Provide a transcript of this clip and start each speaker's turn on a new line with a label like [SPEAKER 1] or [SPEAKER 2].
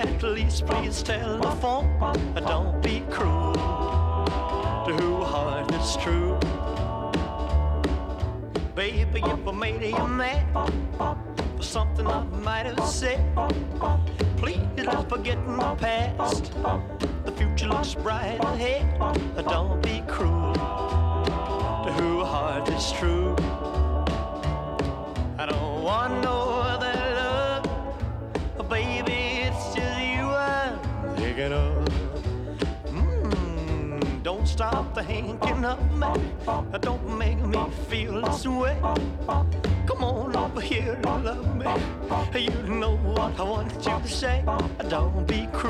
[SPEAKER 1] at least please telephone. Don't be cruel to whose heart is true. Baby, if I made you mad for something I might have said, please let's forget the past. The future looks bright ahead. Don't be cruel to whose heart is true. I don't want no other love, baby, it's just you I'm thinking of. Don't stop thinking of me. Don't make me feel this way. Come on over here and love me. You know what I want you to say. Don't be cruel.